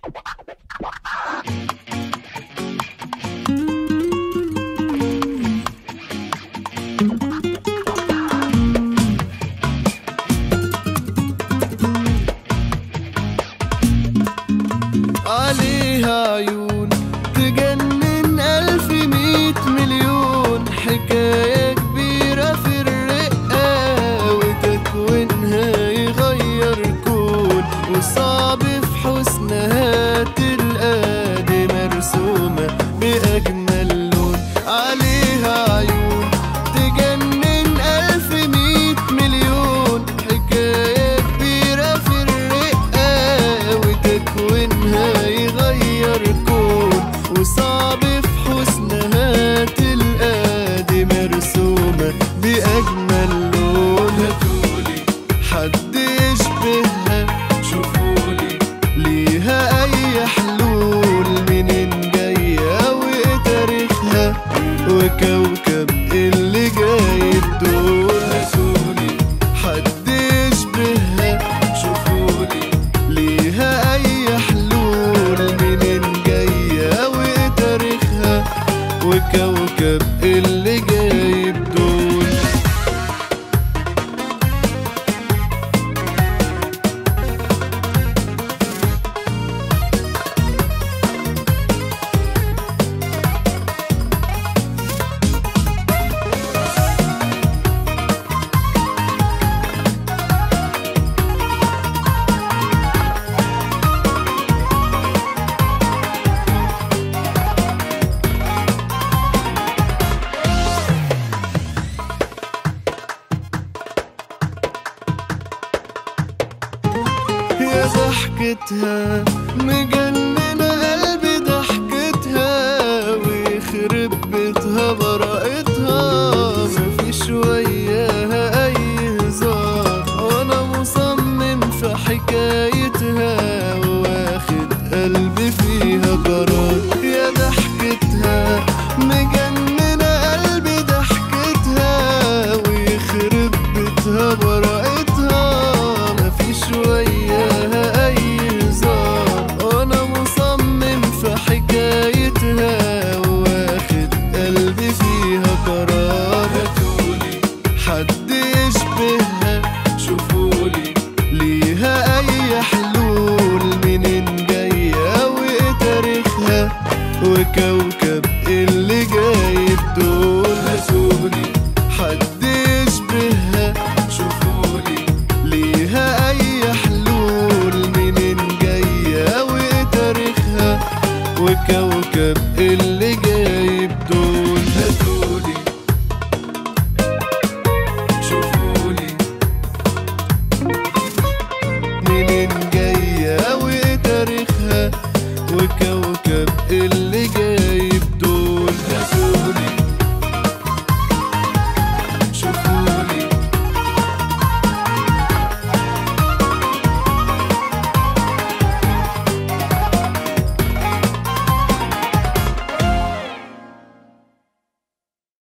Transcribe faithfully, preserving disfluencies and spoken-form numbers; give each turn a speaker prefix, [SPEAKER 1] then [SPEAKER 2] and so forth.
[SPEAKER 1] عليها عيون تجنن ألف ميت مليون، حكاية كبيرة في الرقة وتكوينها يغير كون، وصعب في حسنها تلقى دي مرسومة بأجمل لون. عليها عيون تجنن ألف ميت مليون، حكاية كبيرة في الرقة وتكوينها يغير كون، وصعب في حسنها تلقى دي مرسومة بأجمل لون. هاتولي حد يشبهها، شوفولي ليها أي حلول، منين جاية وتاريخها وكوكب اللي جاي الدور. هاتولي حد يشبهها، شوفولي ليها أي حلول، منين جاية وتاريخها وكوكب اللي جاي بدول. يا ضحكتها مجننة